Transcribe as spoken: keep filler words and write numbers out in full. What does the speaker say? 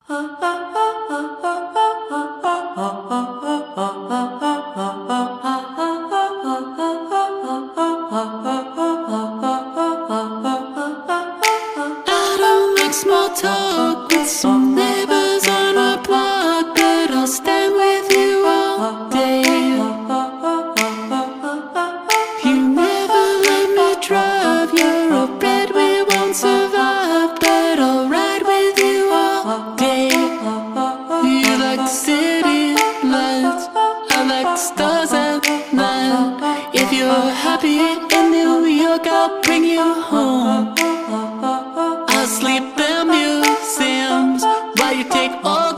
don't like small talk with some neighbors on a block, but I'll stand with you all day. You never let me drive, you're a bed we won't survive, but I'll ride with you all day. You like the city lights, I like the stars at night. If you're happy in New York, I'll bring you home. I'll sleep in museums while you take all